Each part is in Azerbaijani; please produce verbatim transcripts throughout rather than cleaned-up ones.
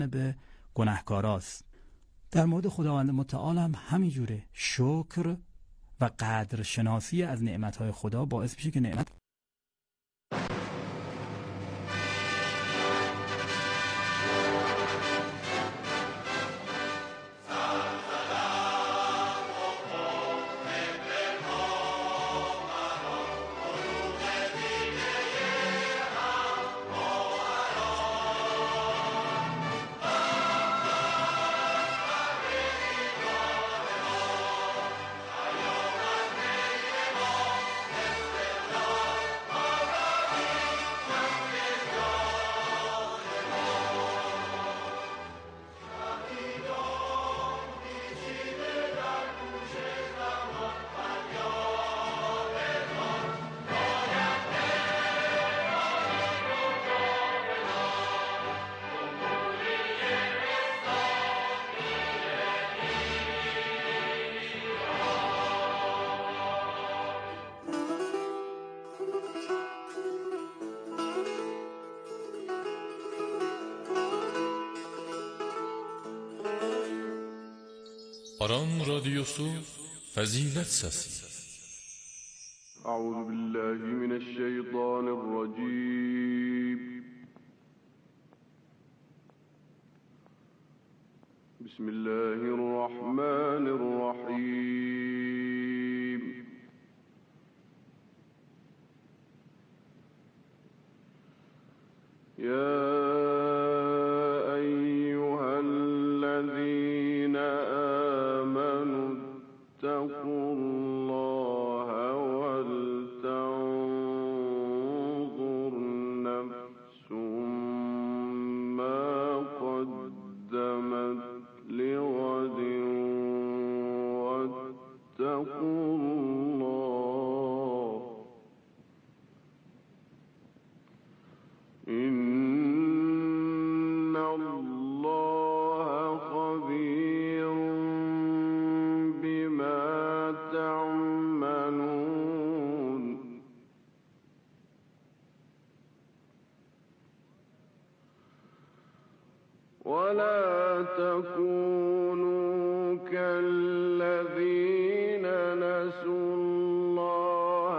به گناهکاراست. در مورد خداوند متعال هم همینجوره. شکر و قدر شناسی از نعمتهای خدا باعث میشه که نعمت آران رادیوسو فضیلت سازی. اعوذ بالله من الشیطان الرجیم. بسم الله الرحمن الرحیم. یا ایها الذین اتقوا الله ولتنظر نفس ما قدمت لغد واتقوا الله إن الله خبير تعملون. ولا تكونوا كالذين نسوا الله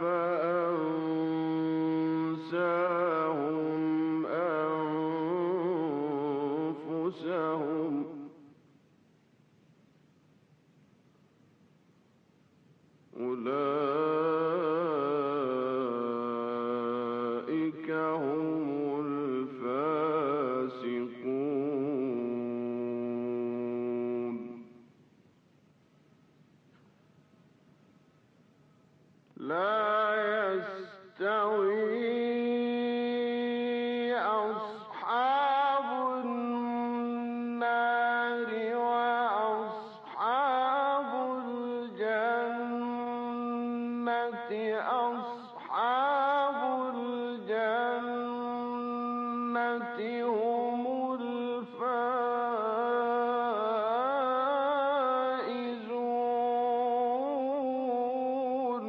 فأنساهم أنفسهم أولئك هم الفاسقون. لا يستوي أصحاب النار وأصحاب الجنة أصحاب الجنة هم الفائزون.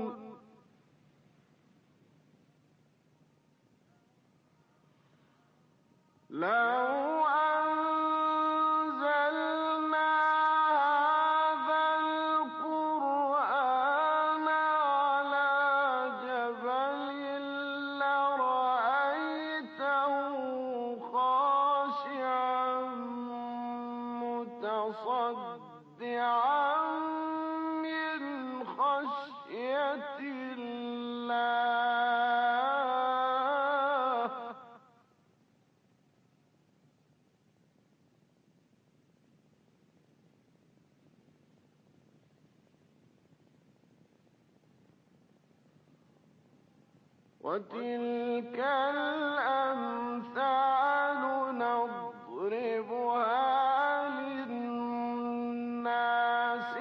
لو أنزلنا هذا القرآن على جبل لرأيته خاشعا متصدعا من خشية الله. وتلك الأمثال نضربها للناس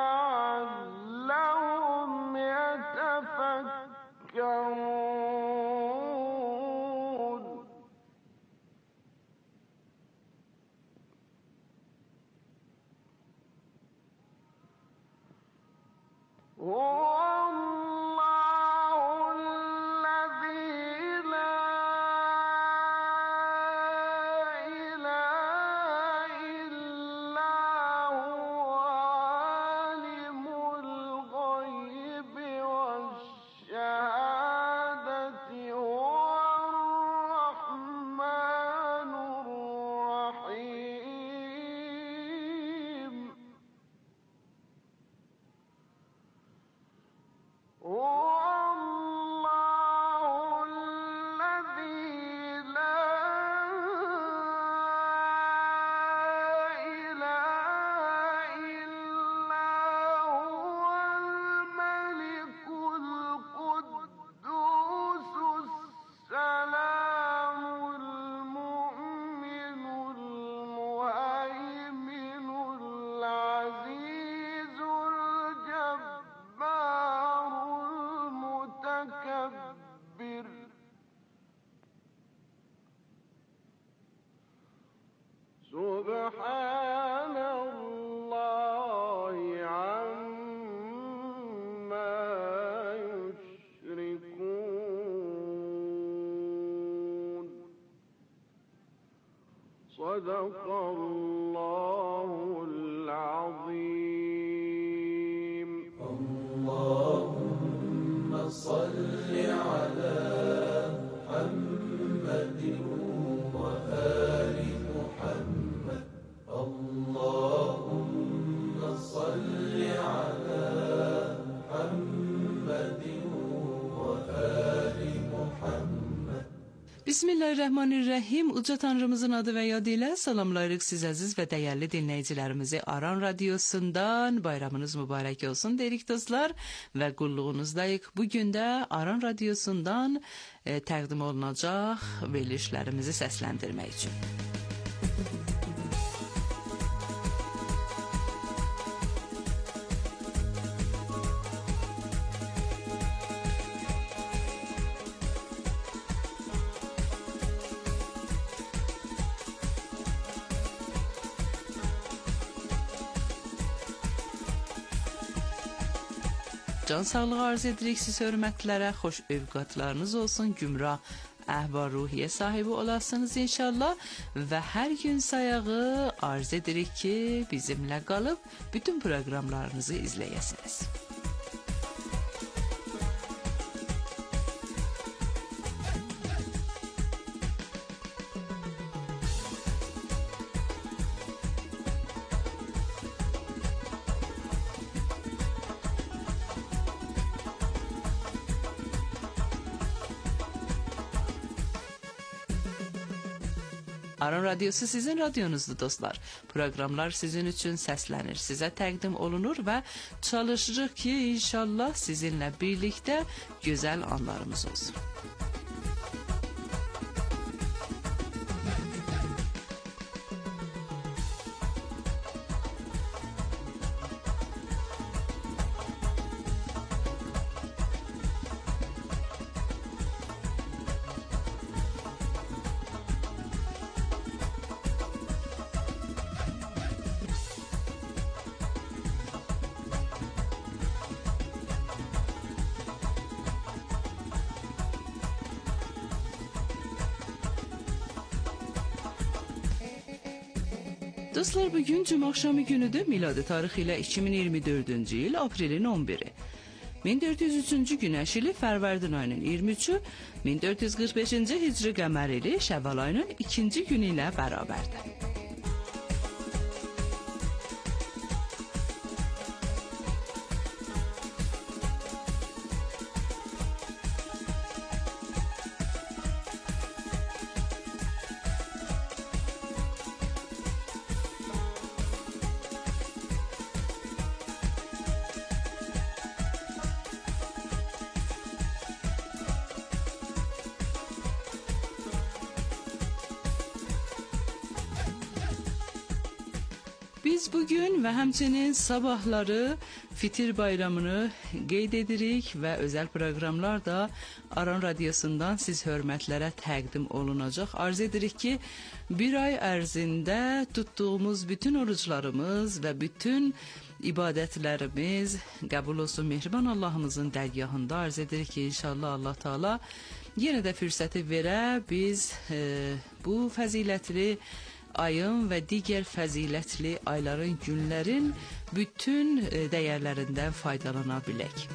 لعلهم يتفكرون. هو الذي لا إله سبحان الله عما يشركون صدق الله العظيم. اللهم صل على محمد وآل محمد. اللهم صل على محمد وآل محمد. Bismillahirrahmanirrahim. Uca Tanrımızın adı və yadı ilə salamlayırıq siz əziz və dəyərli dinləyicilərimizi. Aran Radiosundan bayramınız mübarək olsun deyirik dostlar və qulluğunuzdayıq. Bugün də Aran Radiosundan e, təqdim olunacaq verilişlərimizi səsləndirmək üçün. Can sağlığı arz edirik siz hörmətlərə, xoş övqatlarınız olsun, gümrah əhval ruhiyyə sahibi olasınız inşallah və hər gün sayağı arz edirik ki, bizimlə qalıb bütün proqramlarınızı izləyəsiniz. Aran Radyosu sizin radyonuzdur dostlar. Proqramlar sizin üçün səslənir, sizə təqdim olunur və çalışırıq ki, inşallah sizinlə birlikdə gözəl anlarımız olsun. Dostlar, bugün cuma axşamı günüdür. Miladi tarixi ilə iki min iyirmi dördüncü il aprelin on biri. min dörd yüz üçüncü günəş ili Fərvərdin ayının iyirmi üçü, min dörd yüz qırx beşinci hicri qəmər ili Şəvval ayının ikinci günü ilə bərabərdir. Biz bugün və həmçinin sabahları Fitir bayramını qeyd edirik və özəl proqramlar da Aran Radiosundan siz hörmətlərə təqdim olunacaq. Arz edirik ki, bir ay ərzində tutduğumuz bütün oruclarımız və bütün ibadətlərimiz qəbul olsun mehriban Allahımızın dərgahında. Arz edirik ki, inşallah Allah Taala yenə də fürsəti verə biz e, bu fəzilətli ayın və digər fəzilətli ayların, günlərin bütün dəyərlərindən faydalana bilək.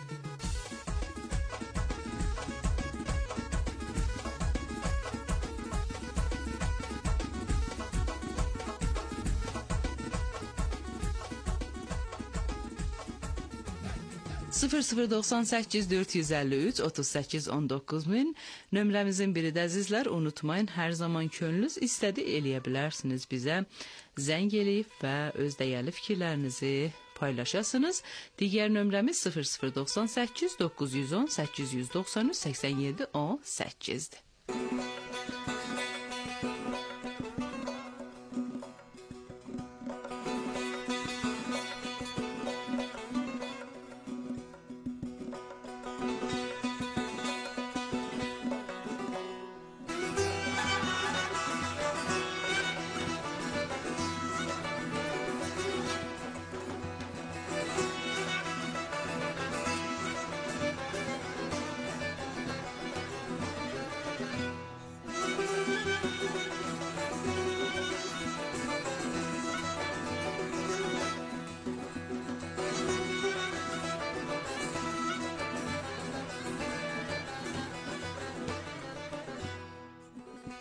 sıfır sıfır doxsan səkkiz dörd yüz əlli üç otuz səkkiz on doqquz min nömrəmizin biri də əzizlər, unutmayın, hər zaman könlünüz istədi eləyə bilərsiniz bizə zəng eləyib və öz dəyərli fikirlərinizi paylaşasınız. Digər nömrəmiz sıfır sıfır doxsan səkkiz doqquz yüz on səkkiz yüz doxsan üç səksən yeddi on səkkizdir.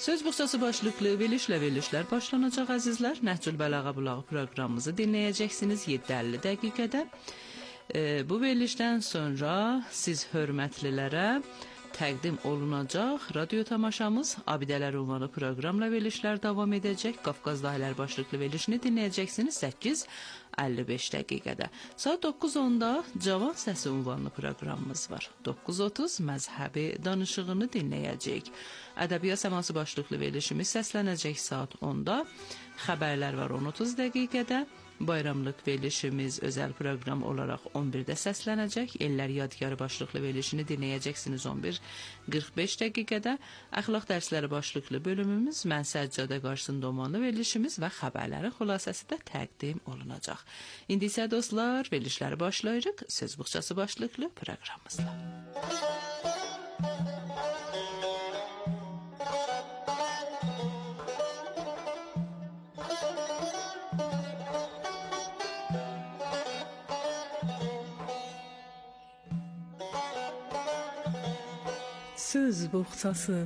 Söz buxçası başlıqlı verilişlə verilişlər başlanacaq əzizlər. Nəhcül Bələğə Bulağı proqramımızı dinləyəcəksiniz yeddi əlli dəqiqədə. E, bu verilişdən sonra siz hörmətlilərə təqdim olunacaq radio tamaşamız Abidələr ünvanı proqramla verilişlər davam edəcək. Qafqaz dahilər başlıqlı verilişini dinləyəcəksiniz səkkiz əlli beş dəqiqədə. Saat doqquz onda Cavan Səsi ünvanlı proqramımız var. doqquz otuz məzhəbi danışığını dinləyəcəyik. Ədəbiyyat səması başlıqlı verilişimiz səslənəcək saat onda. Xəbərlər var on otuz dəqiqədə. Bayramlıq verilişimiz özəl proqram olaraq on birdə səslənəcək. Ellər Yadigarı başlıqlı verilişini dinləyəcəksiniz on bir qırx beş dəqiqədə. Əxlaq dərsləri başlıqlı bölümümüz, Mən Səccadə qarşısında omanlı verilişimiz və xəbərlərin xülasəsi də təqdim olunacaq. İndi isə dostlar, verilişləri başlayırıq. Söz buxçası başlıqlı proqramımızla. Söz buxçası.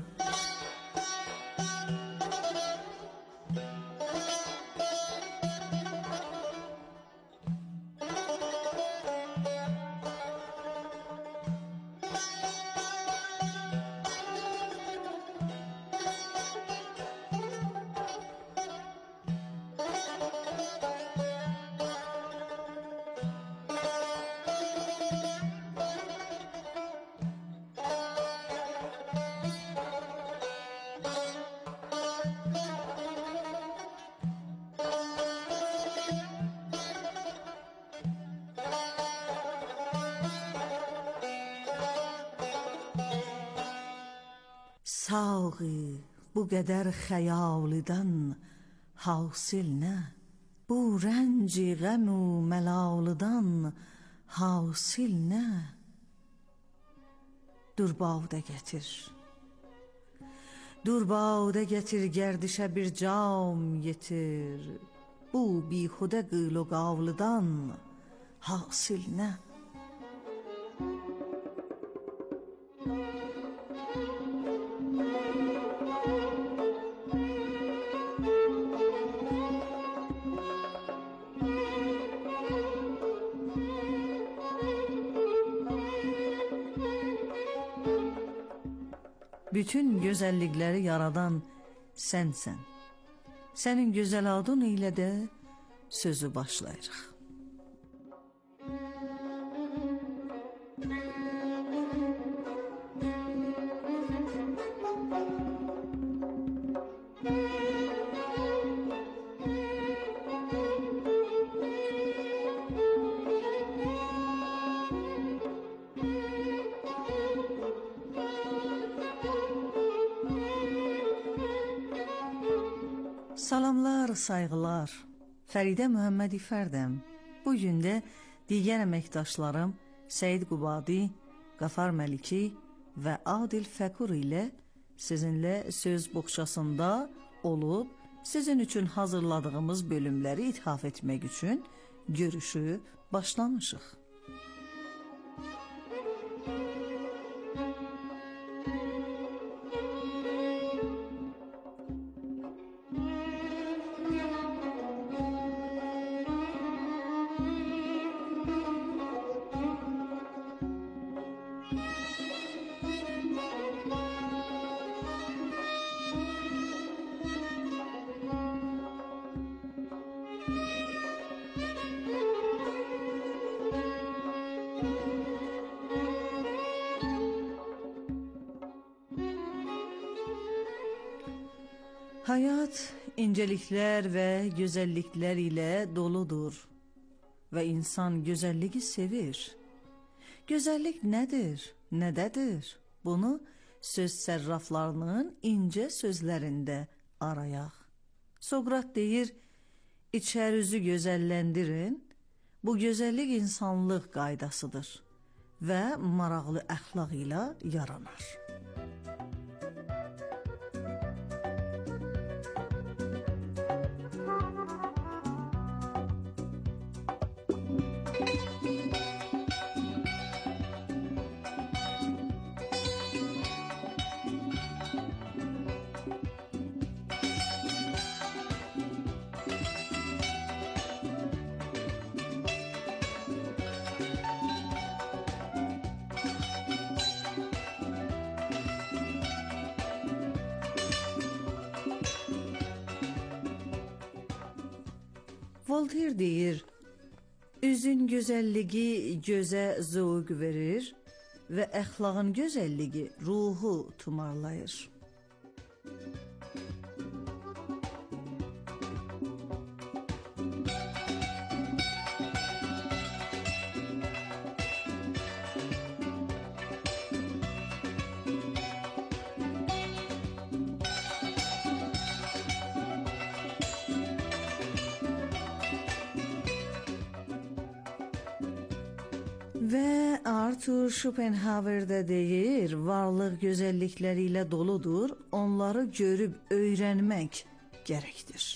Saği bu qədər xəyalidən hasil nə? Bu rənci qəmu məlalıdan hasil nə? Dur bavdə gətir. Dur bavdə gətir, gərdişə bir cam yetir. Bu bixudə qıyl o qavlıdan hasil nə? Bütün gözəllikləri yaradan sənsən. Sənin gözəl adın ilə də sözü başlayırıq. Salamlar, sayğılar. Fəridə Məhəmməd İfərdəm. Bu gün də digər əməkdaşlarım Səid Qubadi, Qafar Məliki və Adil Fəkur ilə sizinlə söz buxçasında olub, sizin üçün hazırladığımız bölümləri ithaf etmək üçün görüşüb başlamışıq. Hayat inceliklər və gözəlliklər ilə doludur və insan gözəlliyi sevir. Gözəllik nədir, nədədir? Bunu söz sərraflarının incə sözlərində arayaq. Sokrat deyir, içərüzü gözəlləndirin, bu gözəllik insanlıq qaydasıdır və maraqlı əxlaq ilə yaranar. Voltaire deyir, üzün gözəlliyi gözə zövq verir və əxlaqın gözəlliyi ruhu tumarlayır. Və Arthur Schopenhauer də deyir, varlıq gözəllikləri ilə doludur, onları görüb öyrənmək gərəkdir.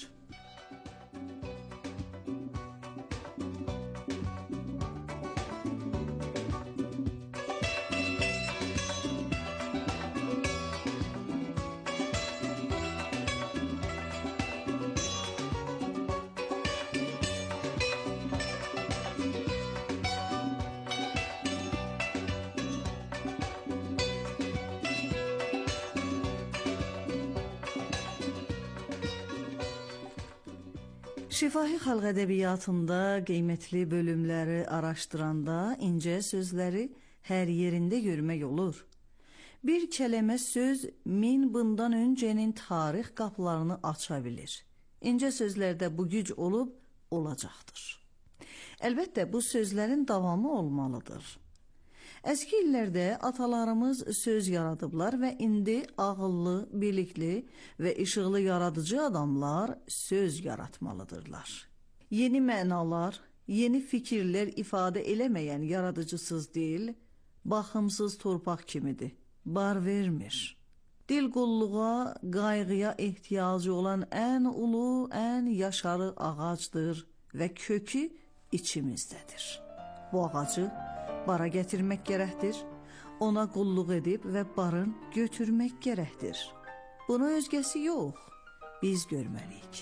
Şifahi xalq ədəbiyyatında qiymətli bölümləri araşdıranda incə sözləri hər yerində görmək olur. Bir kəlmə söz min bundan öncənin tarix qapılarını aça bilir. İncə sözlərdə bu güc olub olacaqdır. Əlbəttə bu sözlərin davamı olmalıdır. Əski illərdə atalarımız söz yaradıblar və indi ağıllı, bilikli və işıqlı yaradıcı adamlar söz yaratmalıdırlar. Yeni mənalar, yeni fikirlər ifadə eləməyən yaradıcısız dil, baxımsız torpaq kimidir, bar vermir. Dil qulluğa, qayğıya ehtiyacı olan ən ulu, ən yaşarı ağacdır və kökü içimizdədir. Bu ağacı bara gətirmək gərəkdir, ona qulluq edib və barın götürmək gərəkdir. Bunu özgəsi yox, biz görməliyik.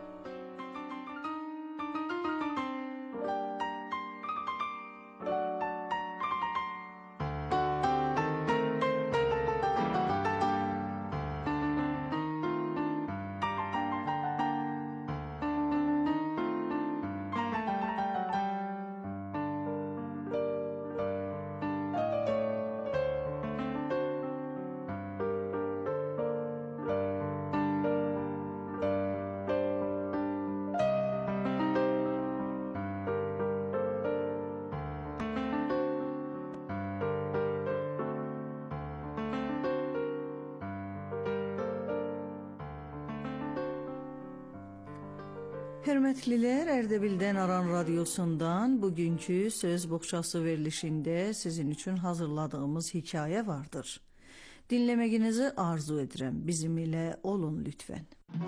Hörmətlilər, Ərdəbildən Aran Radiosundan bugünkü söz boğçası verilişində sizin üçün hazırladığımız hekayə vardır. Dinləməyinizi arzu edirəm. Bizim ilə olun lütfən.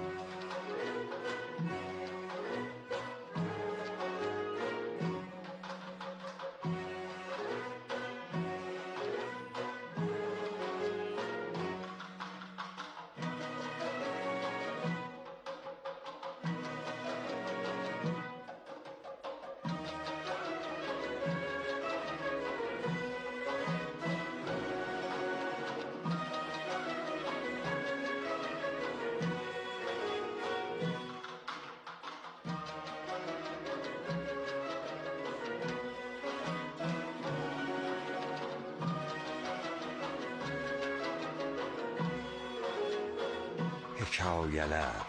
Hekayələr.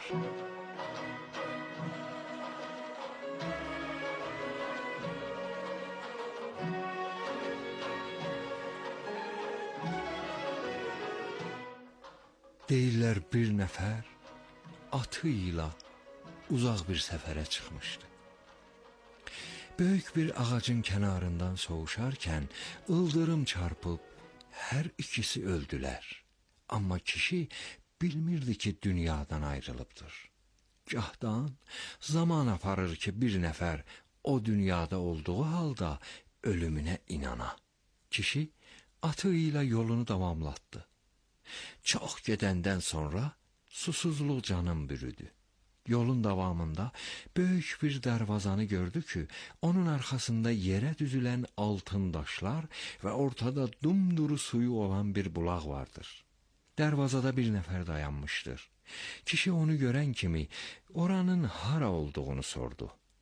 Deyirlər bir nəfər atı ilə uzaq bir səfərə çıxmışdı. Böyük bir ağacın kənarından soğuşarkən ıldırım çarpıb hər ikisi öldülər. Amma kişi bilmirdi ki, dünyadan ayrılıbdır. Gahdan zaman aparır ki, bir nəfər o dünyada olduğu halda ölümünə inana. Kişi atı ilə yolunu davamlatdı. Çox gedəndən sonra susuzluq canım bürüdü. Yolun davamında böyük bir dərvazanı gördü ki, onun arxasında yerə düzülən altın daşlar və ortada dumduru suyu olan bir bulaq vardır. Dərvazada bir nəfər dayanmışdır. Kişi onu görən kimi oranın hara olduğunu sordu.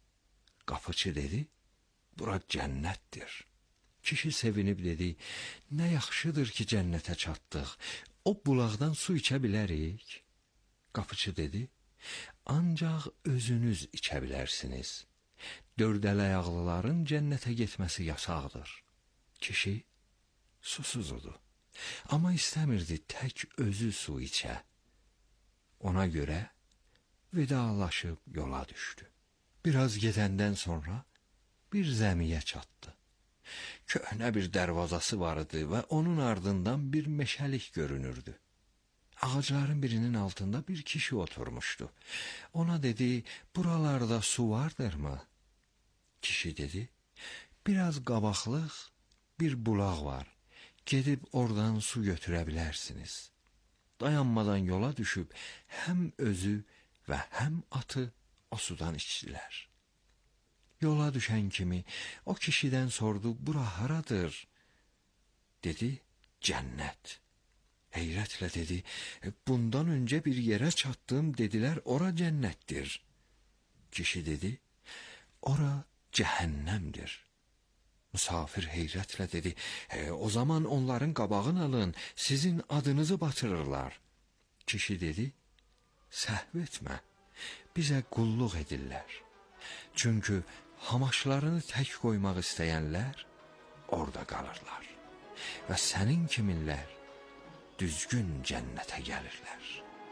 Qapıçı dedi, bura cənnətdir. Kişi sevinib dedi, nə yaxşıdır ki cənnətə çatdıq. O bulaqdan su içə bilərik? Qapıçı dedi, ancaq özünüz içə bilərsiniz. Dördələyaqlıların cənnətə getməsi yasaqdır. Kişi susuzudur. Amma istəmirdi tək özü su içə. Ona görə vidalaşıb yola düşdü. Biraz gedəndən sonra bir zəmiyə çatdı. Köhnə bir dərvazası var idi və onun ardından bir meşəlik görünürdü. Ağacların birinin altında bir kişi oturmuşdu. Ona dedi, buralarda su vardırmı? Kişi dedi, biraz qabaqlıq bir bulaq var. Gedib oradan su götürə bilərsiniz. Dayanmadan yola düşüb həm özü və həm atı o sudan içdilər. Yola düşən kimi o kişidən sordu, bura haradır? Dedi, cənnət. Heyrətlə dedi, bundan öncə bir yerə çatdım, dedilər, ora cənnətdir. Kişi dedi, ora cəhənnəmdir. Musafir heyrətlə dedi, e, o zaman onların qabağını alın, sizin adınızı batırırlar. Kişi dedi, səhv etmə, bizə qulluq edirlər. Çünki hamaşlarını tək qoymaq istəyənlər orada qalırlar və sənin kiminlər düzgün cənnətə gəlirlər.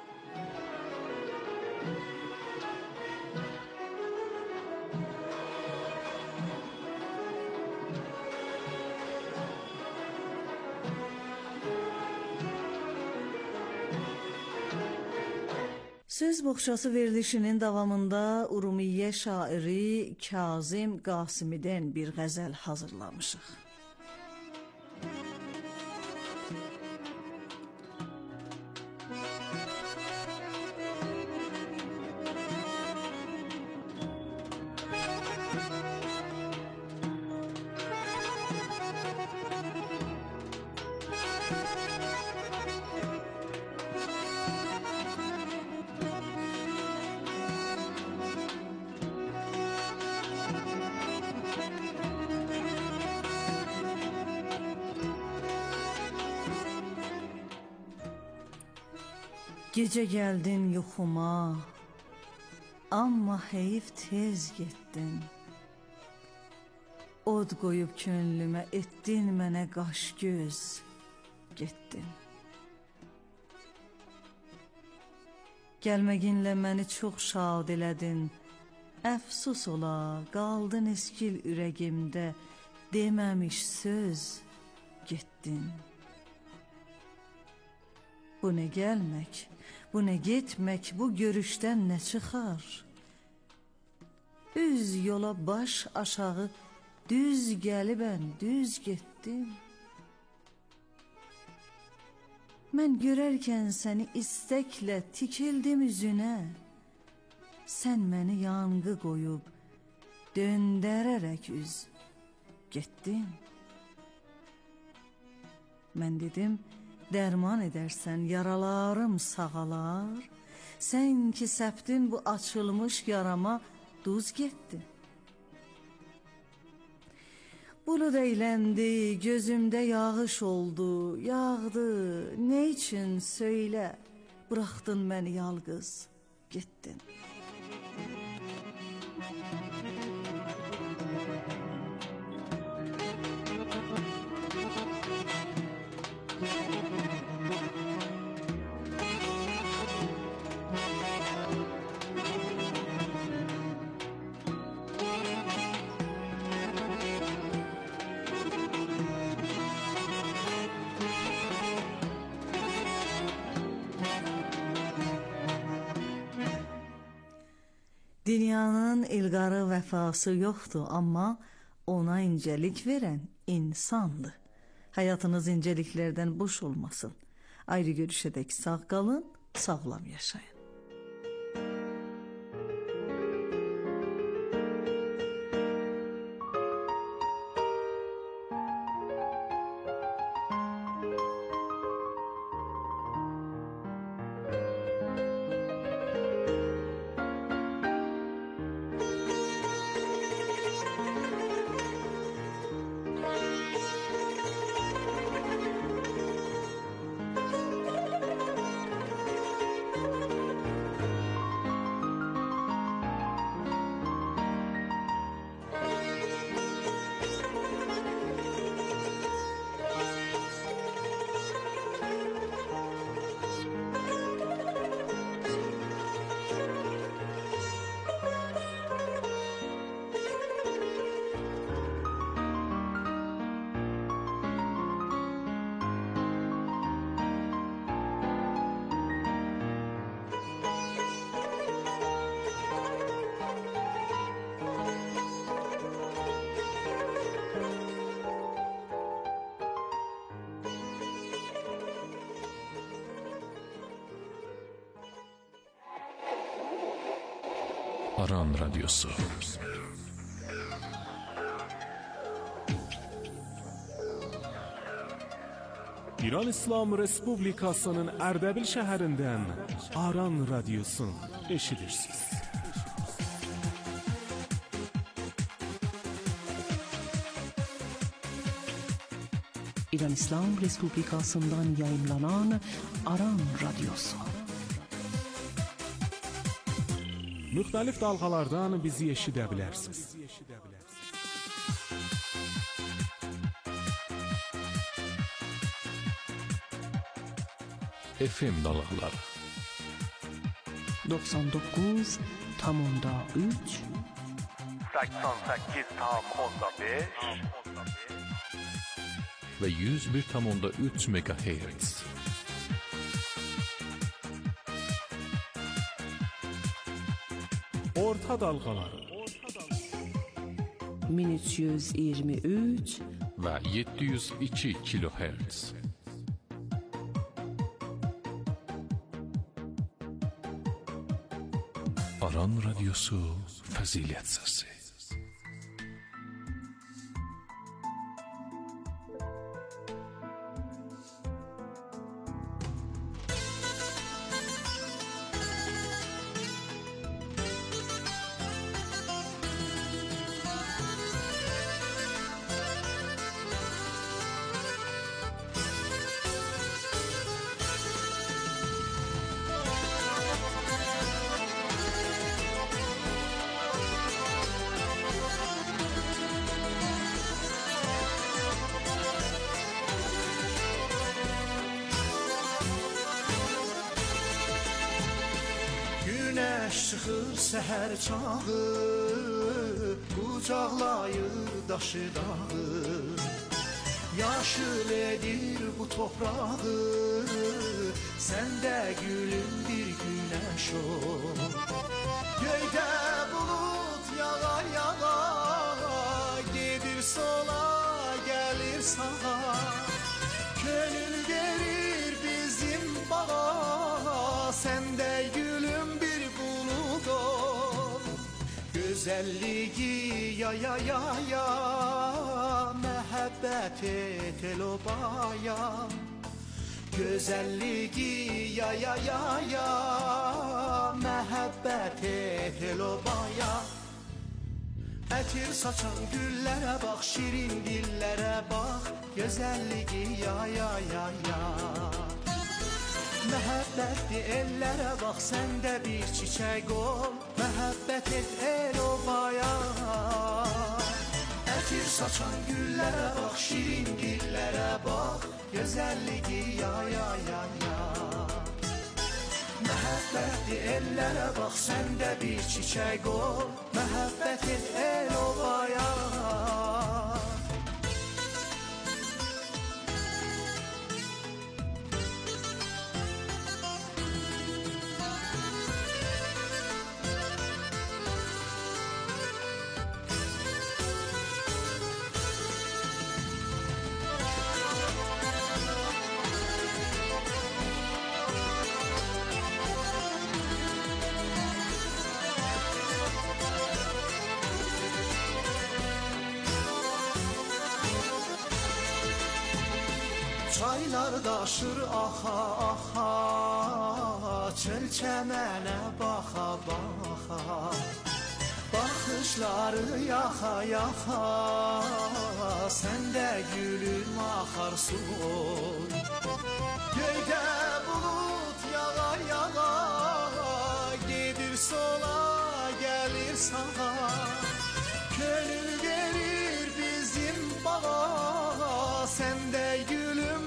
Söz boğçası verilişinin davamında Urumiyyə şairi Kazım Qasimidən bir qəzəl hazırlamışıq. Gecə gəldin yuxuma, amma heyif tez getdin. Od qoyub könlümə etdin mənə qaş göz, getdin. Gəlməginlə məni çox şad elədin. Əfsus ola, qaldın eskil ürəgimdə, deməmiş söz, getdin. Bu nə gəlmək, bu nə getmək, bu görüşdən nə çıxar? Üz yola baş aşağı, düz gəlibən, düz getdim. Mən görərkən səni istəklə tikildim üzünə. Sən məni yanğı qoyub, döndərərək üz, getdin. Mən dedim, dərman edərsən, yaralarım sağalar. Sən ki səpdin bu açılmış yarama, duz getdi. Bulud eyləndi, gözümdə yağış oldu, yağdı. Nə üçün söylə, buraxdın məni yalqız, getdin. Dünyanın ilqarı vəfası yoxdur, amma ona incəlik verən insandır. Həyatınız incəliklərdən boş olmasın. Ayrı görüşədək sağ qalın, sağlam yaşayın. Aran Radyosu. İran İslam Respublikasının Ərdəbil şəhərindən Aran Radyosu eşidirsiniz. İran İslam Respublikasından yayımlanan Aran Radyosu. Müxtəlif dalğalardan bizi eşidə bilərsiniz. F M dalğaları doksan dokuz tam onda üç seksen sekiz tam onda beş ve yüz bir tam onda üç megahertz. Orta dalğaları bin üç yüz iyirmi üç ve yedi yüz iki kilohertz. Aran Radyosu Fazilet Sesi. Çıxır səhər çağı, qucaqlayır daşı dağı, yaşıl edir bu toprağı, səndə gülüm bir günəş ol. Göydə bulut yağa yağa, gedir sola, gəlir sağa, könül verir bizim bağa, səndə gülüm bir güzelliği ya ya ya ya, mehabbet et elobaya. Güzelliği ya ya ya ya, mehabbet et elobaya. Ətir saçan güllərə bax, şirin dillərə bax, güzelliği ya ya ya ya. Məhəbbətli ellərə bax, səndə bir çiçək ol, məhəbbət et el obaya. Ətir saçan güllərə bax, şirin dillərə bax, gözəlliyi ya ya ya ya. Məhəbbətli ellərə bax, səndə bir çiçək ol, məhəbbət et el obaya. Çaylar daşır axa axa, çöl çəmənə baxa baxa, baxışları yaxa yaxa, səndə gülüm axar su ol. Göydə bulut yağa yağa, gedir sola, gəlir sağa, könül verir bizim bağa, səndə gülüm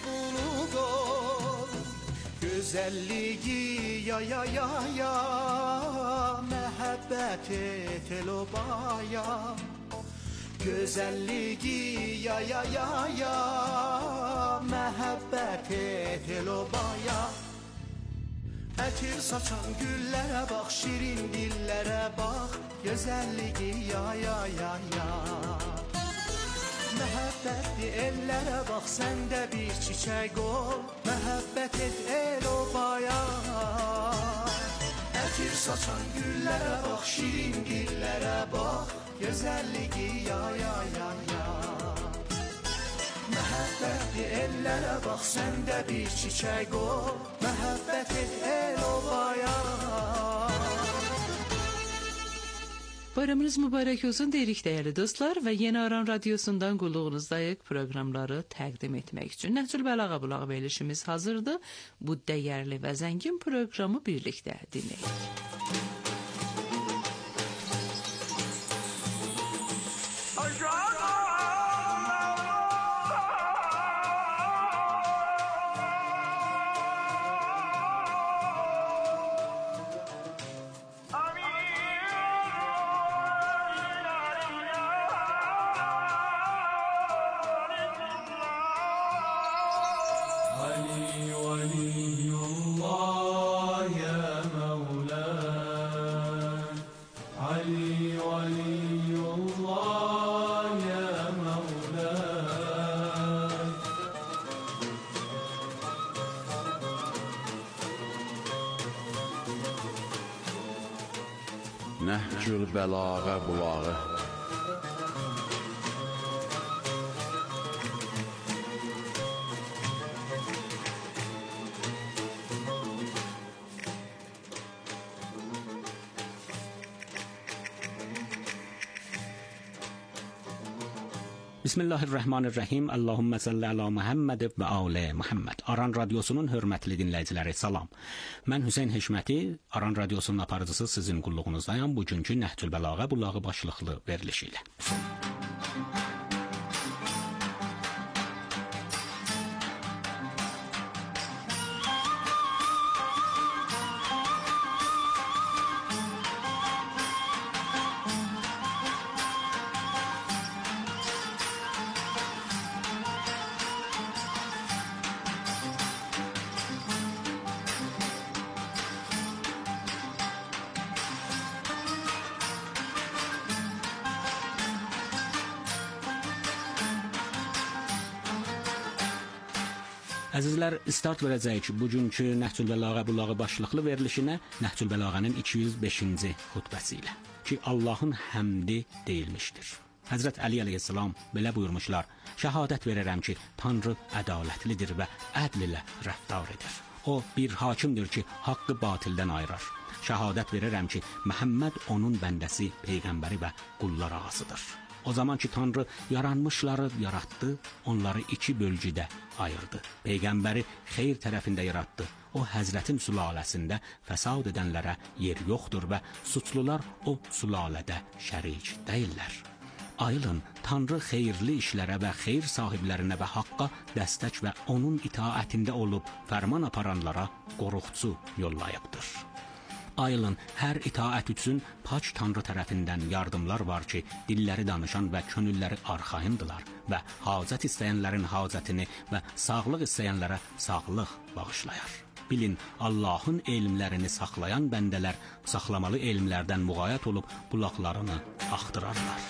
güzelliği ya ya ya ya, mehabbet et elobaya. Güzelliği ya ya ya ya, mehabbet et elobaya. Ətir saçan güllərə bax, şirin dillərə bax, güzelliği ya ya ya ya. Məhəbbətli ellərə bax, səndə bir çiçək ol, məhəbbət et el obaya. Ətir saçan güllərə bax, şirin dillərə bax, gözəlliyi ya ya ya ya. Məhəbbətli ellərə bax, səndə bir çiçək ol, məhəbbət et el ovaya. Bayramınız mübarək olsun deyirik dəyərli dostlar və Yeni Aran Radiosundan qulluğunuzdayıq proqramları təqdim etmək üçün. Nəhcül Bəlağa Bulağı verilişimiz hazırdır. Bu dəyərli və zəngin proqramı birlikdə dinləyək. Nəhcül Bəlağa Bulağı. Bismillahirrahmanirrahim. Allahümme salli ala Muhammed və alə Muhammed. Aran Radiosunun hörmətli dinləyiciləri, salam. Mən Hüseyn Heşməti, Aran Radiosunun aparıcısı sizin qulluğunuzdayam bugünkü Nəhcül Bəlağa Bulağı başlıqlı verilişi ilə. Əzizlər, start verəcəyik ki, bugünkü Nəhcül Bəlağa Bulağı başlıqlı verilişinə Nəhcül Bəlağanın iki yüz beşinci xutbəsi ilə ki, Allahın həmdi deyilmişdir. Həzrət Əli əleyhissalam belə buyurmuşlar: "Şəhadət verirəm ki, Tanrı ədalətlidir və ədl ilə rəftar edir. O bir hakimdir ki, haqqı batildən ayırar. Şəhadət verirəm ki, Məhəmməd onun bəndəsi, peyğəmbəri və qullar ağasıdır. O zaman ki, Tanrı yaranmışları yaratdı, onları iki bölgüdə ayırdı. Peyğəmbəri xeyr tərəfində yaratdı. O Həzrətin sülaləsində fəsad edənlərə yer yoxdur və suçlular o sülalədə şərik deyillər. Ayılın, Tanrı xeyirli işlərə və xeyir sahiblərinə və haqqa dəstək və onun itaətində olub fərman aparanlara qoruqçu yollayıbdır. Ayılın, hər itaət üçün paç Tanrı tərəfindən yardımlar var ki, dilləri danışan və könülləri arxayındılar və hacət istəyənlərin hacətini və sağlıq istəyənlərə sağlıq bağışlayar. Bilin, Allahın elmlərini saxlayan bəndələr saxlamalı elmlərdən müğayət olub bulaqlarını axtırarlar."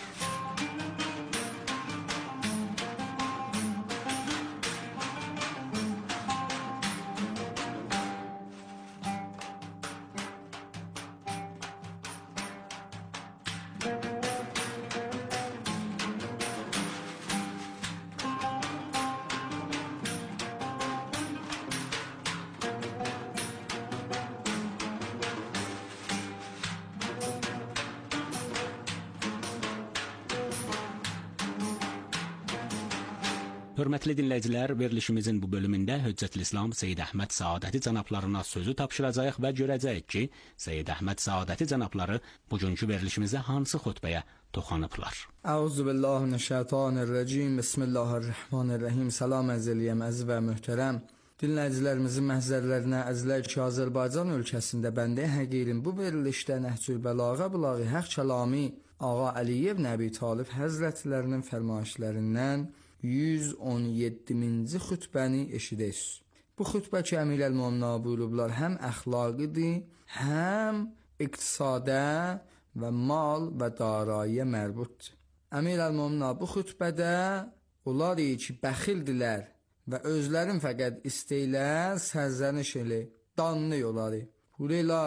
Hörmətli dinləyicilər, verilişimizin bu bölümündə Höccətül İslam Seyyid Əhməd Səadəti cənablarına sözü tapşıracağıq və görəcəyik ki, Seyyid Əhməd Səadəti cənabları bugünkü verilişimizdə hansı xutbəyə toxanıblar. Əuzubillahimineşşeytanirracim. Bismillahirrahmanirrahim. Salam əzəliyəm, əziz və möhtərəm dinləyicilərimizin məhzərlərinə, əzizlər ki, Azərbaycan ölkəsində bəndə həqiqin bu verilişdə Nəhcül Bəlağa Bulağı Həq Kəlami Ağa Əliyev ibn Əbi Talib həzrətlərinin fərmayişlərindən yüz on yeddinci xütbəni eşidəyiz. Bu xütbə ki, Əmirəl-Möminin buyurublar, həm əxlaqidir, həm iqtisadə və mal və darayiyə mərbutdur. Əmirəl-Möminin bu xütbədə onlar ki, bəxildilər və özlərin fəqət istəylər, sərzəniş elə, danlı yoları. Hureylar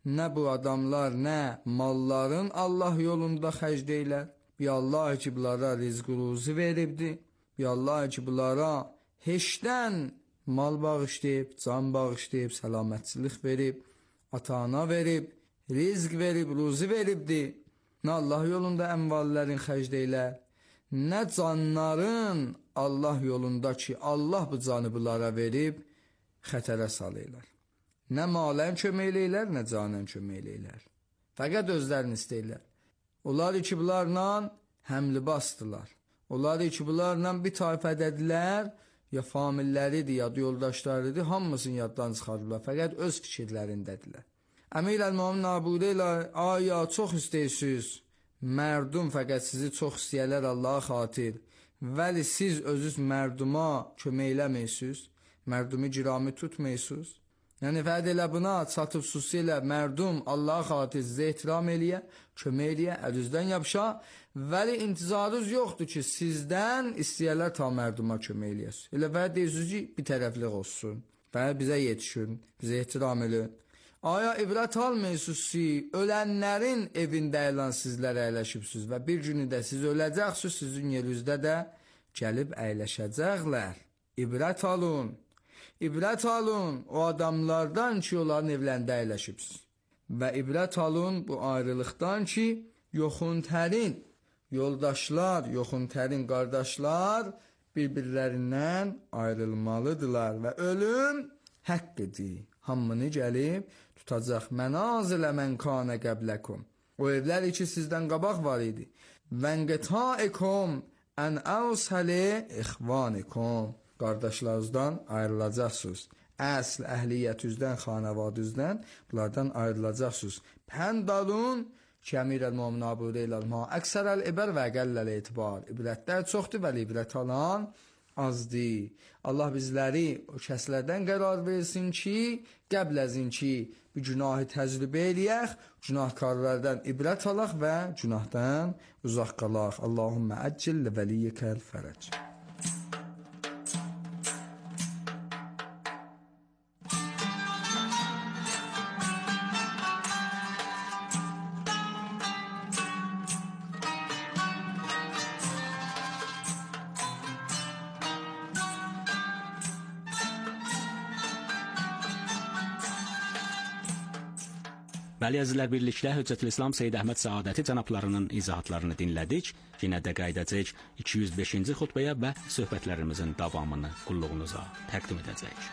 nə bu adamlar, nə malların Allah yolunda xərcləyirlər. Bir Allah ki, bunlara rizq-ruzi veribdi. Bir Allah ki, bunlara heçdən mal bağışlayıb, can bağışlayıb, səlamətçilik verib, ata-ana verib, rizq verib, ruzi veribdi. Nə Allah yolunda əmvallərin xərcləyirlər, nə canların Allah yolunda ki, Allah bu canı bunlara verib, xətərə salırlar. Nə malən kömək eləyirlər, nə canən kömək eləyirlər. Fəqət özlərini istəyirlər. Onlar ki, bunlarla həmlibasdılar. Onlar ki, bunlarla bir tayfədədilər, ya familləridir, ya yoldaşlarıdır, hamısını yaddan çıxardılar. Fəqət öz fikirlərindədirlər. Əmir əl-Mumin Nabudə ilə, aya çox istəyirsiniz, mərdum fəqət sizi çox istəyərlər Allaha xatir, vəli siz özünüz mərduma kömək eləməyirsiniz, mərdumu girami tutmayırsınız. Yəni fəd elə buna çatıb susi ilə mərdum Allaha xatir sizə ehtiram eləyə, kömək eləyə, əlüzdən yapışa, vəli intizarınız yoxdur ki, sizdən istəyərlər ta mərduma kömək eləyəsiniz. Elə fəd deyirsiniz ki, bir tərəflik olsun, fəd bizə yetişin, bizə ehtiram eləyin. Aya ibrət almıyorsunuz ki, ölənlərin evində elan sizlər əyləşibsiniz və bir günü də siz öləcəksiniz, sizin yerinizdə də gəlib əyləşəcəklər. İbrət alın, ibrət alın o adamlardan ki, onların evlərində əyləşibsiniz. Və ibrət alın bu ayrılıqdan ki, yoxun tərin yoldaşlar, yoxun tərin qardaşlar bir-birlərindən ayrılmalıdırlar və ölüm haqq edir. Hamını gəlib tutacaq. Mənazilə mən kanə qəbləkum. O evlər ki sizdən qabaq var idi. Vənqetaikum ən əvsəli ixvanikum. Qardaşlarınızdan ayrılacaqsınız. Əsl əhliyyətüzdən, xanavadüzdən bunlardan ayrılacaqsınız. Pənd alın ki, Əmir əl-Mumin Nabudə ilə ma əksər əl-ibər və qəlləl etibar. İbrətlər çoxdur, vəli ibrət alan azdır. Allah bizləri o kəslərdən qərar versin ki, qəbl əzin ki, bir günahı təcrübə eləyək, günahkarlardan ibrət alaq və günahdan uzaq qalaq. Allahümmə əccil li vəliyyəkəl fərəc. Bəli əzizlər, birliklə Hüccətül-İslam Seyyid Əhməd Səadəti cənablarının izahatlarını dinlədik. Yenə də qayıdacağıq iki yüz beşinci xutbəyə və söhbətlərimizin davamını qulluğunuza təqdim edəcəyik.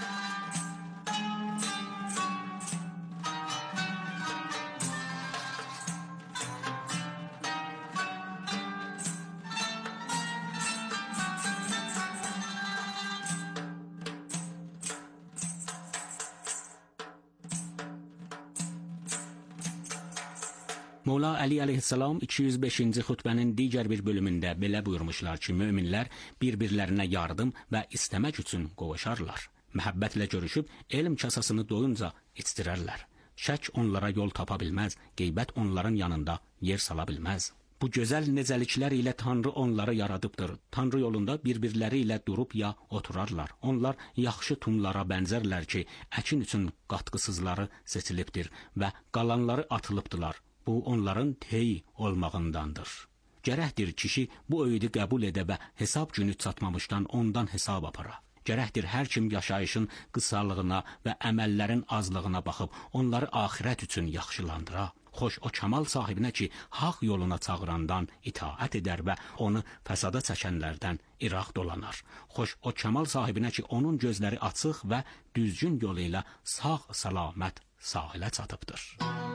Mola Əli əleyhissalam iki yüz beşinci xutbənin digər bir bölümündə belə buyurmuşlar ki, möminlər bir-birlərinə yardım və istəmək üçün qovuşarlar. Məhəbbətlə görüşüb, elm kasasını doyunca içdirərlər. Şək onlara yol tapa bilməz, qeybət onların yanında yer sala bilməz. Bu gözəl necəliklər ilə Tanrı onları yaradıbdır. Tanrı yolunda bir-birləri ilə durub ya oturarlar. Onlar yaxşı tumlara bənzərlər ki, əkin üçün qatqısızları seçilibdir və qalanları atılıbdılar. Bu onların tey olmağındandır. Gərəkdir kişi bu öyüdü qəbul edə və hesab günü çatmamışdan ondan hesab apara. Gərəkdir hər kim yaşayışın qısalığına və əməllərin azlığına baxıb onları axirət üçün yaxşılandıra. Xoş o kəmal sahibinə ki, haqq yoluna çağırandan itaət edər və onu fəsada çəkənlərdən iraq dolanar. Xoş o kəmal sahibinə ki, onun gözləri açıq və düzgün yolu ilə sağ salamət sahilə çatıbdır.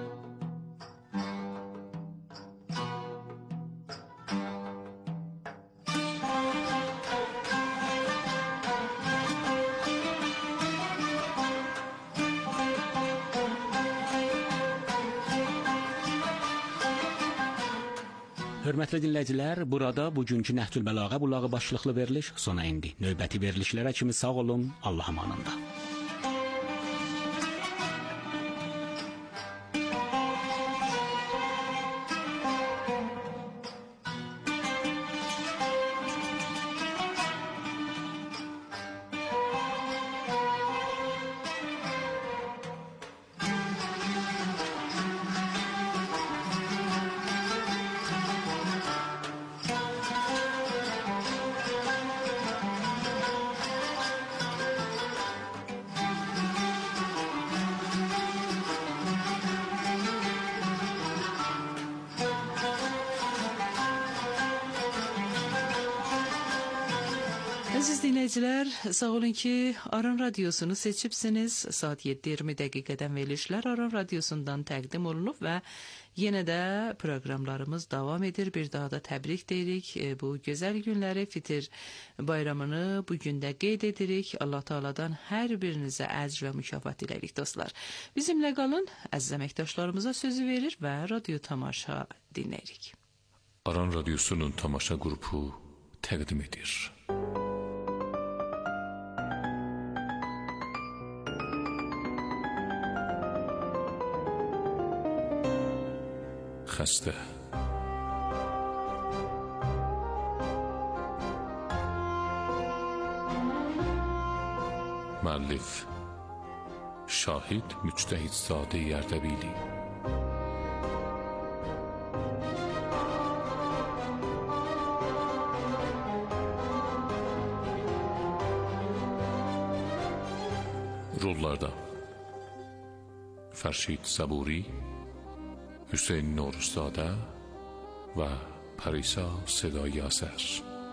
Hörmətli dinləyicilər, burada bugünkü Nəhcül Bəlağə bulağı başlıqlı veriliş sona indi. Növbəti verilişlərə kimi sağ olun, Allah amanında. Əziz dinləyicilər, sağ olun ki, Aran Radiosunu seçibsiniz. Saat yeddi iyirmi dəqiqədən verilişlər Aran Radiosundan təqdim olunub və yenə də proqramlarımız davam edir. Bir daha da təbrik deyirik. Bu gözəl günləri, Fitir bayramını bu gündə qeyd edirik. Allah Taala'dan hər birinizə əcr və mükafat diləyirik dostlar. Bizimlə qalın, əziz əməkdaşlarımıza sözü verir və radio tamaşa dinləyirik. Aran Radiosunun tamaşa qrupu təqdim edir. Xəstə. Müəllif Şahid Müctəhidzadə Ərdəbili. Rollarda Fərşid Zaburi, Hüseyn Noruzadə və Parisa Sedai Əsər.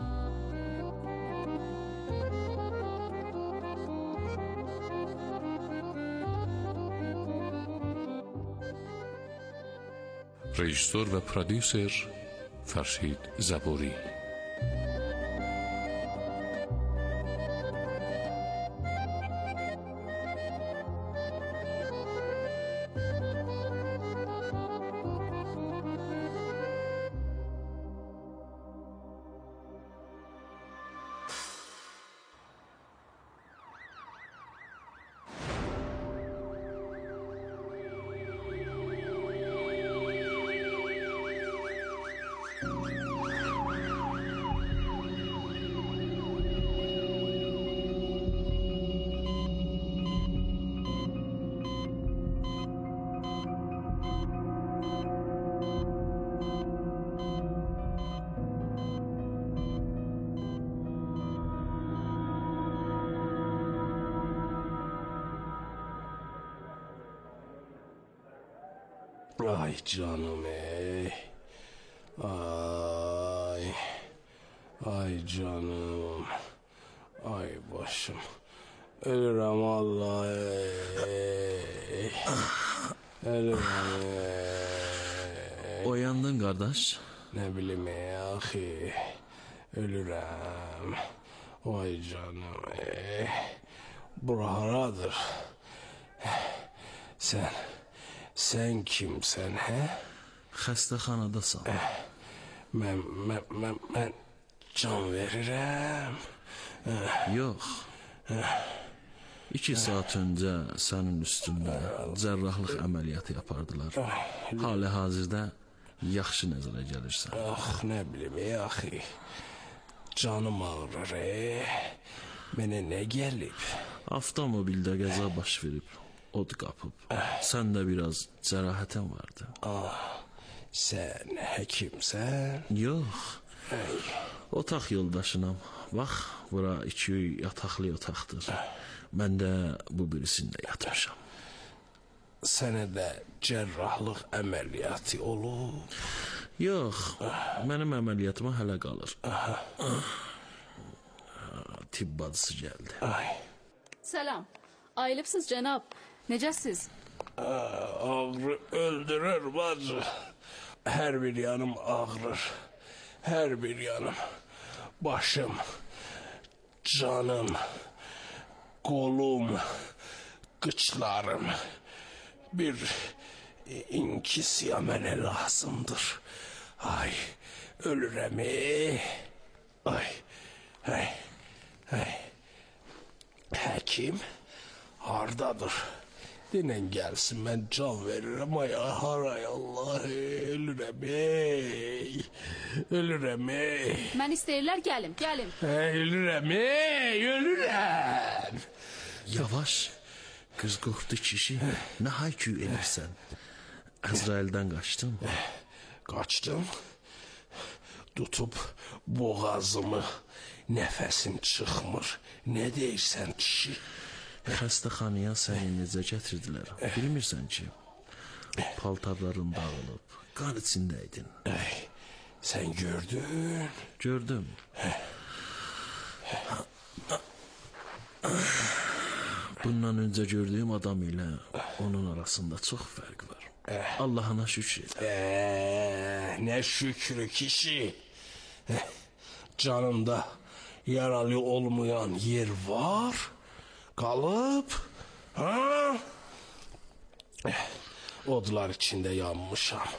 Rejissor və prodüser Fərşid Zaburi. Ay canım ey. Ay. Ay canım. Ay başım. Ölürəm Allah ey. Ölürəm ey. Oyandın qardaş? Ne bileyim ey axı. Ölürəm. Ay canım ey. Bura haradır? Sen Sen kimsən, hə? Xəstəxanadasan. Mən, mən, mən, mən can verirəm. Yox. İki saat öncə sənin üstündə cərrahlıq əməliyyatı yapardılar. Hali hazırda yaxşı nəzərə gəlirsən. Ax, nə bilim, ey axı. Canım ağrır, ey. Mənə nə gəlib? Avtomobildə qəza baş verib. Od qapıb. Sən də biraz cərahətin vardı. Ah, sən həkimsən? Yox. Hey. Otaq yoldaşınam. Bax, bura iki yataqlı otaqdır. Mən də bu birisində yatmışam. Sənə də cərrahlıq əməliyyatı olub? Yox, mənim əməliyyatıma hələ qalır. Tibb bacısı gəldi. Ay. Selam. Ayılıpsız cənab. Necəsiz? Ağrı öldürür bacı. Hər bir yanım ağrır. Hər bir yanım. Başım, canım, kolum, qıçlarım. Bir inkisiya mənə lazımdır. Ay, ölürəm ey. Ay, ay, ay. Həkim hardadır? Dinən gəlsin, mən can verirəm. Ay, haray Allah, ölürəm ey. Ölürəm ey. Mən istəyirlər gəlim, gəlim. Ölürəm ey, ölürəm. Yavaş, qız qorxdu kişi. Nə haykü edirsən? Əzraildən qaçdın? Qaçdım. Tutub boğazımı, nəfəsim çıxmır. Nə deyirsən kişi? Xəstəxanaya səni necə gətirdilər? Bilmirsən ki, paltarların dağılıb, qan içindəydin. Ay, sən gördün? Gördüm. Bundan öncə gördüyüm adam ilə onun arasında çox fərq var. Allahına şükür et. Eee, ne şükrü kişi. Canımda yaralı olmayan yer var. Kalıp ha? Odlar içinde yanmışam.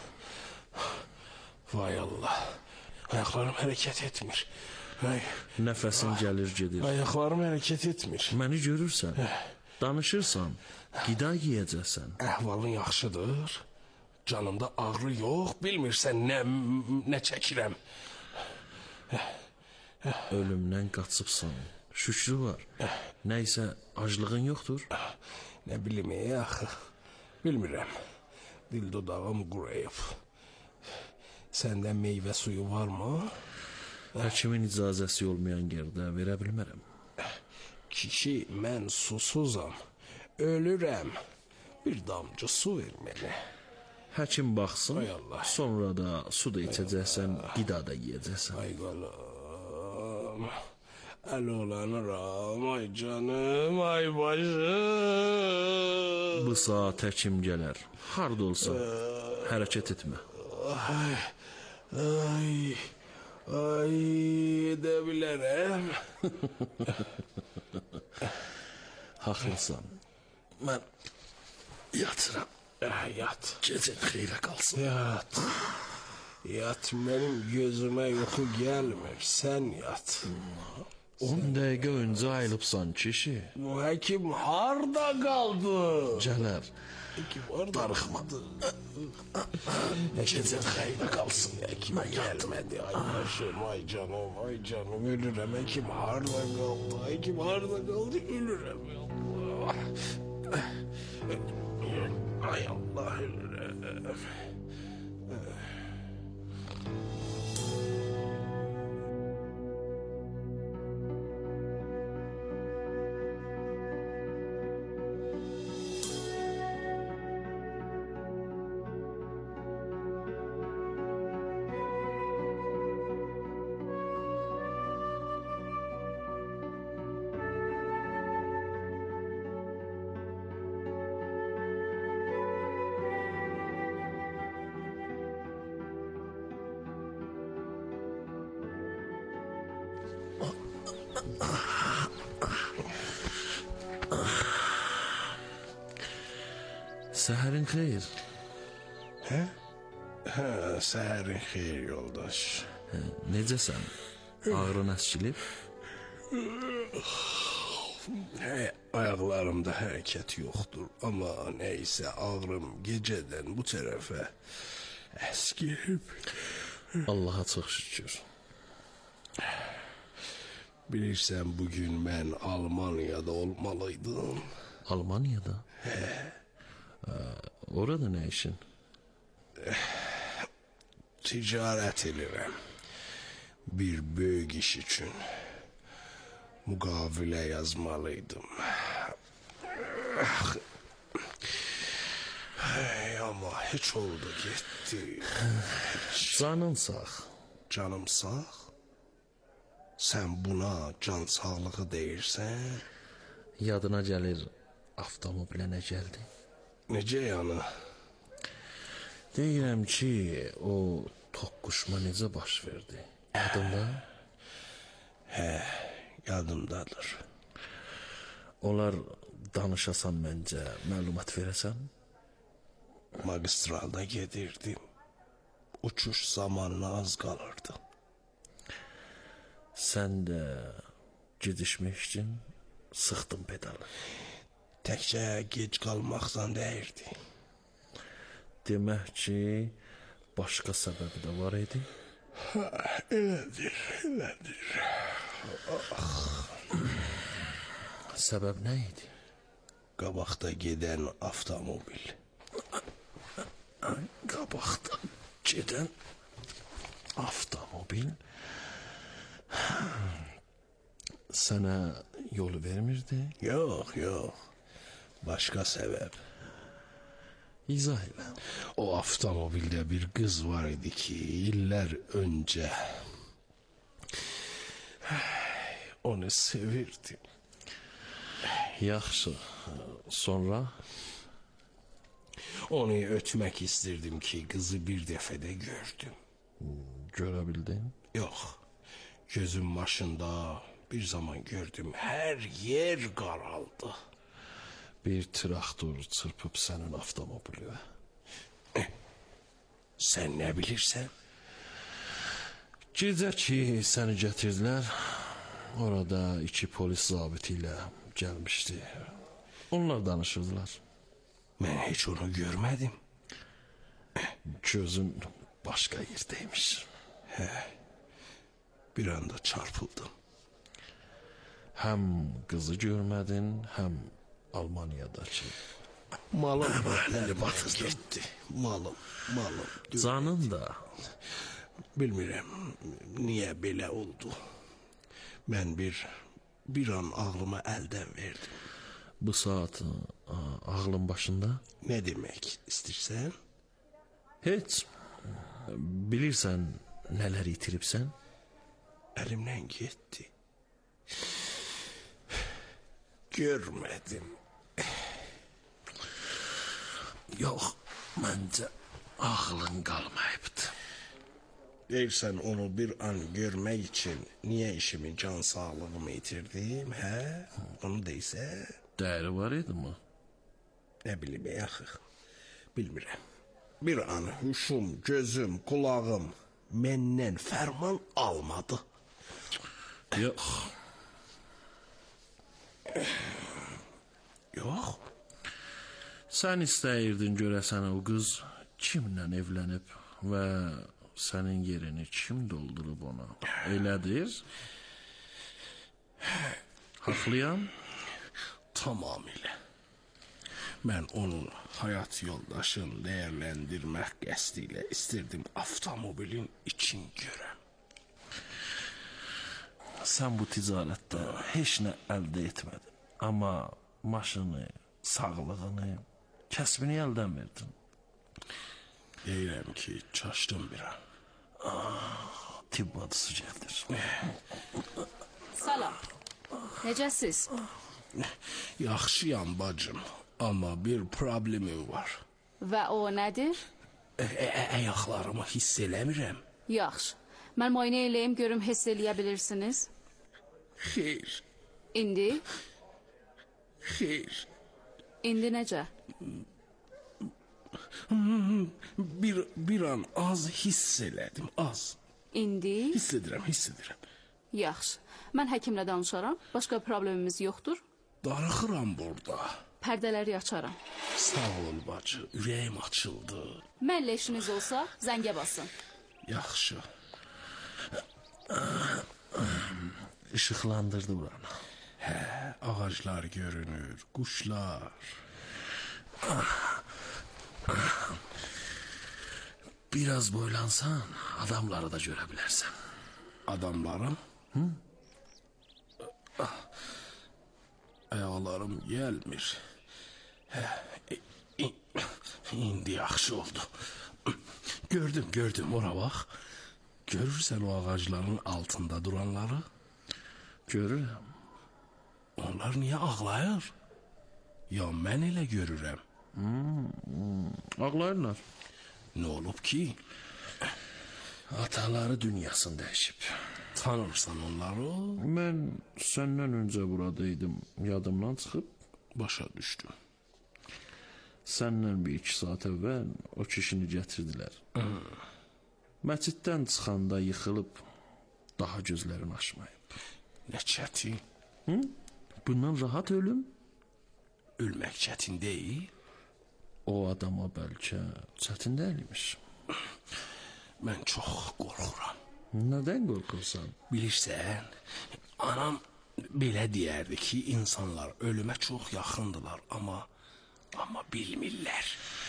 Vay Allah. Ayaklarım hareket etmir. Ay. Nəfəsin gəlir gedir. Ayaklarım hareket etmir. Məni görürsən, danışırsan, qida yeyəcəksən. Əhvalın yaxşıdır. Canımda ağrı yox. Bilmirsən nə, nə çəkirəm. Ölümdən qaçıbsan. Şükrü var. Nəysə aclığın yoxdur. Nə bilim ey axı. Bilmirəm. Dil dodağım quruyub. Səndə meyvə suyu varmı? Həkimin icazəsi olmayan yerdə verə bilmərəm. Kişi, mən susuzam. Ölürəm. Bir damcı su ver mənə. Həkim baxsın, sonra da su da içəcəksən, qida da yeyəcəksən. Ay qalam. Əl olanıram, ay canım, ay başım. Bu saat həkim gələr. Harda olsa, hərəkət etmə. Ay, ay, ay, edə bilərəm. Haqlısan. Mən yatıram. Yat. Gecən xeyrə qalsın. Yat. Yat, mənim gözümə yuxu gəlmir. Sən yat. on dəqiqə öncə ayılıbsan kişi. Bu həkim harda qaldı? Gələr. Həkim harda darıxmadı. Gecən xeyrə qalsın. Həkimə gəlmədi. Ay başım, ay canım, ay canım. Ölürəm. Həkim harda qaldı? Həkim harda qaldı? Ölürəm. Ay Allah, ölürəm. Səhərin xeyir. Hə? Hə, səhərin xeyir yoldaş. Hə, necəsən? Ağrın əskilib? Hə, ayaqlarımda hərəkət yoxdur. Amma neysə ağrım gecədən bu tərəfə əskilib. Allaha çox şükür. Bilirsən, bugün mən Almaniyada olmalıydım. Almaniyada? Hə. Orada nə işin? Ticarət edirəm. Bir böyük iş üçün müqavilə yazmalıydım. Hey, amma heç oldu getdi. Canın sağ. Canım sağ? Sən buna can sağlığı deyirsən? Yadına gəlir avtomobilə nə gəldi? Necə yəni? Deyirəm ki, o toqquşma necə baş verdi? Yadında? Hə, yadımdadır. Onlar danışasan məncə, məlumat verəsən? Magistralda gedirdim. Uçuş zamanına az qalırdı. Sən də gedişmək üçün sıxdın pedalı. Təkcə gec qalmaqdan dəyirdi. Demək ki, başqa səbəbi də var idi? Ha, elədir, elədir. Səbəb nə idi? Qabaqda gedən avtomobil. Qabaqda gedən avtomobil sənə yolu vermirdi? Yox, yox. Başqa səbəb. İzah elə. O avtomobildə bir qız var idi ki, illər öncə onu sevirdim. Yaxşı, Sonra? Onu ötmek isterdim ki kızı bir defede gördüm. Görebildin? Yok. Gözüm başında bir zaman gördüm. Her yer qaraldı. Bir traktör çırpıp senin avtomobili. Eh, sen ne bilirsen? Gecə ki səni gətirdilər, orada iki polis zabiti ilə gəlmişdi. Onlar danışırdılar. Mən heç onu görmədim. Gözün başqa yerdəymiş. Hə, bir anda çarpıldım. Həm qızı görmədin, həm Almaniyadakı. Malım indi batıb getdi. Malım, malım. Canın da. Bilmirəm, niyə belə oldu. Mən bir, bir an ağlıma əldən verdim. Bu saat ağlın başında? Ne demek istersen? Heç. Bilirsən nələr itiribsən? Elimden gitti. Görmedim. Yox, məncə ağlın qalmayıbdı. Deyirsən onu bir an görmək için niye işimi, can sağlığımı itirdim, hə? Onu deysə? Dəyəri var idi mi? Nə bilim, yaxıq. Bilmirəm. Bir an huşum, gözüm, kulağım məndən fərman almadı. Yox. Yox. Sən istəyirdin görəsən o qız kimlə evlənib və sənin yerini kim doldurub ona? Elədir? Haqlıyam? Tamamilə. Mən onun hayat yoldaşını değerlendirmək qəsdiyle istirdim avtomobilin için görəm. Sən bu ticarətdə heç nə əldə etmədin. Amma maşını, sağlığını, kəsbini əldən verdin. Deyirəm ki, çaşdım bir an. Ah, tibb adısı gəldir. Salam. Necəsiz? Yaxşıyam bacım, amma bir problemim var. Və o nədir? Ayaqlarımı hiss eləmirəm. Yaxşı. Mən müayinə eləyim, görüm hiss eləyə bilirsiniz. Xeyr. İndi? Xeyr. İndi necə? Bir, bir an az hiss elədim, az. İndi? Hiss edirəm, hiss edirəm. Yaxşı. Mən həkimlə danışaram. Başqa problemimiz yoxdur. Darıxıram burada. Pərdələri açaram. Sağ ol bacı, ürəyim açıldı. Mənlə işiniz olsa zəngə basın. Yaxşı. İşıqlandırdı buranı. Hə, ağaclar görünür, quşlar. Biraz boylansan adamları da görə bilərsən. Adamlarım? Hı? Ayaqlarım gəlmir. Hə, indi yaxşı oldu. Gördüm, gördüm, ora bax. Görürsən o ağacların altında duranları? Görürəm. Onlar niyə ağlayır? Ya mən elə görürəm. Hmm, hmm. Ağlayırlar. Ne olub ki? Ataları dünyasını dəyişib. Tanırsan onları? Mən səndən öncə buradaydım. Yadımdan çıxıb. Başa düşdüm. Səndən bir iki saat əvvəl o kişini gətirdilər. Hmm. Məsciddən çıxanda yıxılıb daha gözlərini açmayıb. Nə çətin. Hı? Bundan rahat ölüm? Ölmək çətin deyil. O adama bəlkə çətin deyilmiş. Mən çox qorxuram. Nədən qorxursan? Bilirsən, anam belə deyərdi ki, insanlar ölümə çox yaxındılar, amma amma bilmirlər.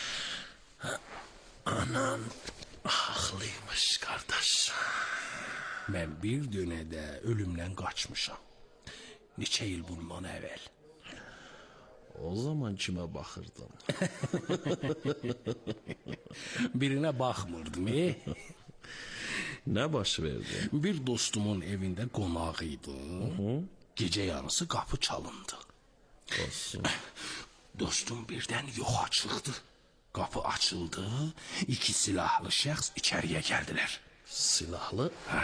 Anan haqlıymış qardaş. Mən bir dönədə ölümdən qaçmışam. Neçə il bundan əvvəl. O zaman kimə baxırdın? Birinə baxmırdım, e? Nə baş verdi? Bir dostumun evində qonaq idi. Hı -hı. Gecə yarısı qapı çalındı. Olsun. Dostum birdən yoxa çıxdı. Qapı açıldı, iki silahlı şəxs içəriyə gəldilər. Silahlı? Hə.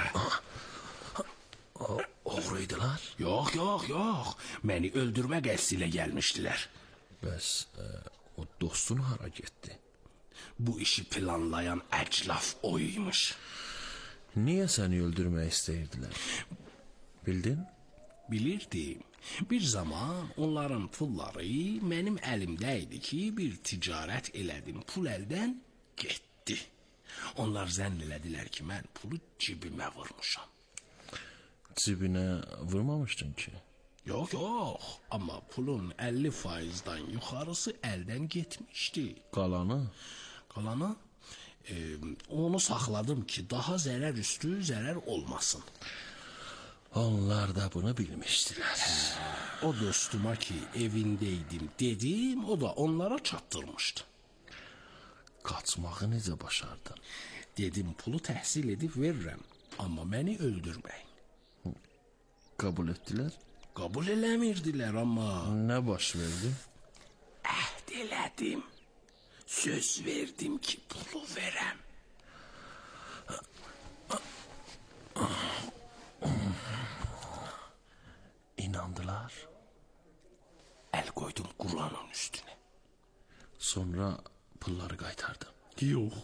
Oğruydular? Yox, yox, yox. Məni öldürmə qəsdi ilə gəlmişdilər. Bəs e, o dostun hara getdi? Bu işi planlayan əclaf o imiş. Niyə səni öldürmək istəyirdilər? Bildin? Bilirdim. Bir zaman onların pulları mənim əlimdə idi ki, bir ticarət elədim, pul əldən getdi. Onlar zənn elədilər ki, mən pulu cibimə vurmuşam. Cibinə vurmamışdın ki? Yox, yox. Amma pulun əlli faizdən yuxarısı əldən getmişdi. Qalanı? Qalanı? E, onu saxladım ki, daha zərər üstü zərər olmasın. Onlar da bunu bilmişdilər. Hə, o dostuma ki, evindeydim dedim, o da onlara çatdırmışdı. Qaçmağı necə başardın? Dedim, pulu təhsil edib verirəm, amma məni öldürməyin. Qəbul etdilər? Qəbul eləmirdilər, amma... Nə baş verdi? Əhd elədim. Söz verdim ki, pulu verəm. İnandılar. Əl qoydum Quranın üstünə. Sonra pulları qaytardın. Yox.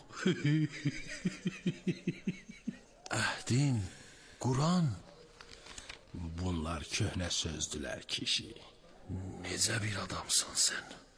Əhdin, Quran. Bunlar köhnə sözdülər kişi. Necə bir adamsın sən?